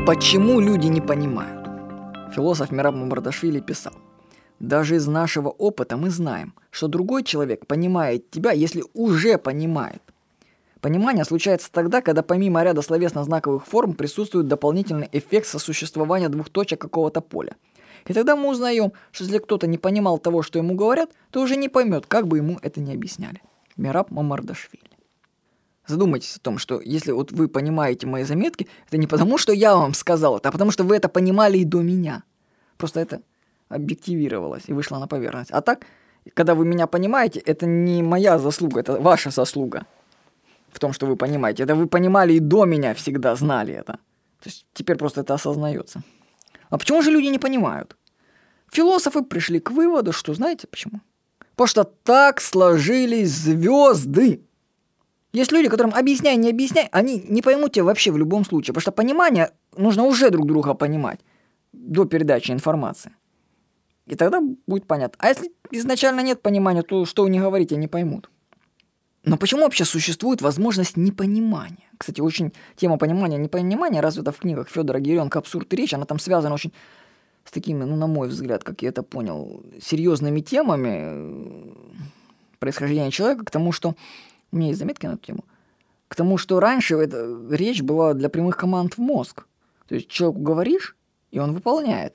Почему люди не понимают? Философ Мераб Мамардашвили писал: «Даже из нашего опыта мы знаем, что другой человек понимает тебя, если уже понимает. Понимание случается тогда, когда помимо ряда словесно-знаковых форм присутствует дополнительный эффект сосуществования двух точек какого-то поля. И тогда мы узнаем, что если кто-то не понимал того, что ему говорят, то уже не поймет, как бы ему это ни объясняли». Мераб Мамардашвили. Задумайтесь о том, что если вот вы понимаете мои заметки, это не потому, что я вам сказал это, а потому что вы это понимали и до меня. Просто это объективировалось и вышло на поверхность. А так, когда вы меня понимаете, это не моя заслуга, это ваша заслуга в том, что вы понимаете. Это вы понимали и до меня всегда знали это. То есть теперь просто это осознается. А почему же люди не понимают? Философы пришли к выводу, что знаете почему? Потому что так сложились звезды. Есть люди, которым объясняй, не объясняй, они не поймут тебя вообще в любом случае. Потому что понимание нужно уже друг друга понимать до передачи информации. И тогда будет понятно. А если изначально нет понимания, то что вы не говорите, не поймут. Но почему вообще существует возможность непонимания? Кстати, очень тема понимания и непонимания развита в книгах Федора Гирёнка «Абсурд и речь». Она там связана очень с такими, на мой взгляд, как я это понял, серьезными темами происхождения человека, к тому, что... У меня есть заметки на эту тему. К тому, что раньше речь была для прямых команд в мозг. То есть человеку говоришь, и он выполняет.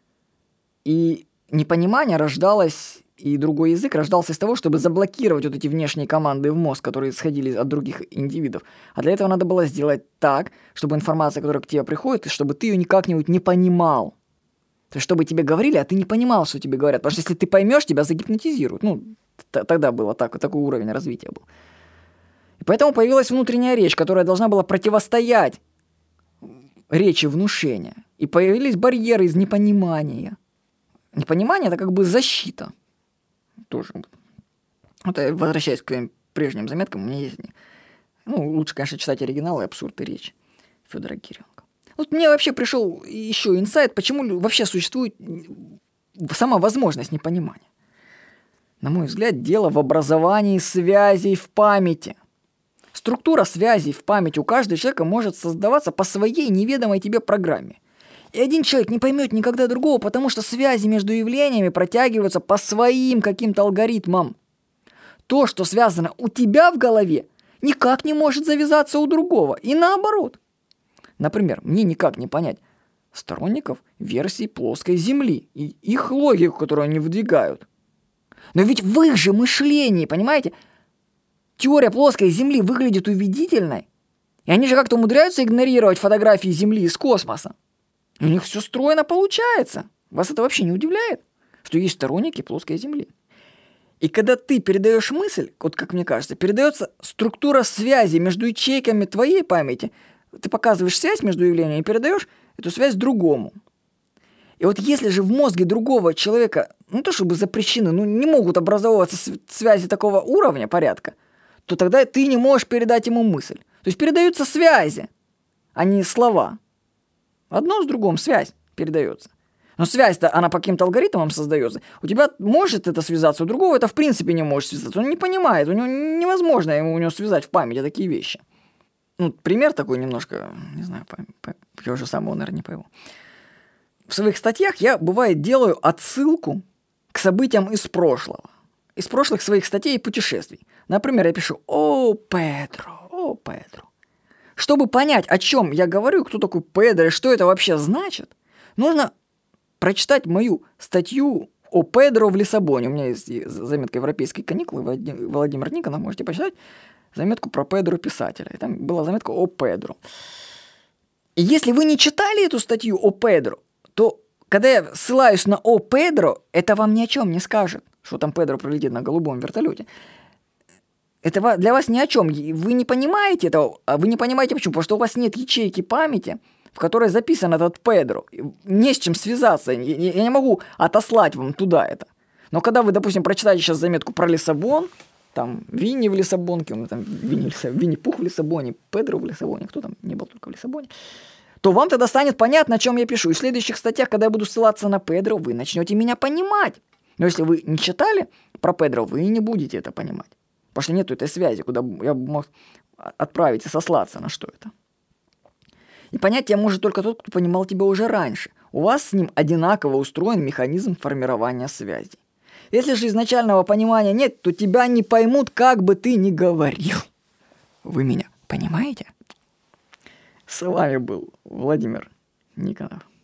И непонимание рождалось, и другой язык рождался из того, чтобы заблокировать вот эти внешние команды в мозг, которые исходили от других индивидов. А для этого надо было сделать так, чтобы информация, которая к тебе приходит, чтобы ты ее никак-нибудь не понимал. То есть чтобы тебе говорили, а ты не понимал, что тебе говорят. Потому что если ты поймешь, тебя загипнотизируют. Тогда было так, такой уровень развития был. И поэтому появилась внутренняя речь, которая должна была противостоять речи внушения. И появились барьеры из непонимания. Непонимание – это как бы защита. Тоже. Вот я возвращаясь к твоим прежним заметкам, у меня есть... лучше, конечно, читать оригиналы «Абсурд и речь» Федора Гирёнка. Вот мне вообще пришел еще инсайт, почему вообще существует сама возможность непонимания. На мой взгляд, дело в образовании связей в памяти. Структура связей в памяти у каждого человека может создаваться по своей неведомой тебе программе. И один человек не поймет никогда другого, потому что связи между явлениями протягиваются по своим каким-то алгоритмам. То, что связано у тебя в голове, никак не может завязаться у другого. И наоборот. Например, мне никак не понять сторонников версий плоской Земли и их логику, которую они выдвигают. Но ведь в их же мышлении, понимаете, теория плоской Земли выглядит убедительной. И они же как-то умудряются игнорировать фотографии Земли из космоса. И у них все стройно получается. Вас это вообще не удивляет, что есть сторонники плоской Земли? И когда ты передаешь мысль, вот как мне кажется, передается структура связи между ячейками твоей памяти, ты показываешь связь между явлениями и передаешь эту связь другому. И вот если же в мозге другого человека, то чтобы запрещены, не могут образовываться связи такого уровня, порядка, то тогда ты не можешь передать ему мысль. То есть передаются связи, а не слова. Одно с другим связь передается. Но связь-то, она по каким-то алгоритмам создается. У тебя может это связаться, у другого это в принципе не может связаться. Он не понимает, у него невозможно у него связать в памяти такие вещи. Пример такой немножко, не знаю, я уже сам его, наверное, не пойму. В своих статьях я, бывает, делаю отсылку к событиям из прошлого. Из прошлых своих статей и путешествий. Например, я пишу «О, Педро». Чтобы понять, о чем я говорю, кто такой Педро и что это вообще значит, нужно прочитать мою статью о Педро в Лиссабоне. У меня есть заметка «Европейские каникулы», Владимир Никонов, можете почитать заметку про Педро писателя. И там была заметка о Педро. И если вы не читали эту статью о Педро, то когда я ссылаюсь на «О, Педро», это вам ни о чем не скажет, что там Педро пролетит на голубом вертолете. Это для вас ни о чем. Вы не понимаете этого, а вы не понимаете почему. Потому что у вас нет ячейки памяти, в которой записан этот Педро. Не с чем связаться. Я не могу отослать вам туда это. Но когда вы, допустим, прочитаете сейчас заметку про Лиссабон, там Винни в Лиссабонке, там Винни-Пух в Лиссабоне, Педро в Лиссабоне, кто там не был только в Лиссабоне, то вам тогда станет понятно, о чем я пишу. И в следующих статьях, когда я буду ссылаться на Педро, вы начнете меня понимать. Но если вы не читали про Педро, вы не будете это понимать. Потому что нету этой связи, куда я мог отправить и сослаться на что это. И понять тебя может только тот, кто понимал тебя уже раньше. У вас с ним одинаково устроен механизм формирования связи. Если же изначального понимания нет, то тебя не поймут, как бы ты ни говорил. Вы меня понимаете? С вами был Владимир Никонов.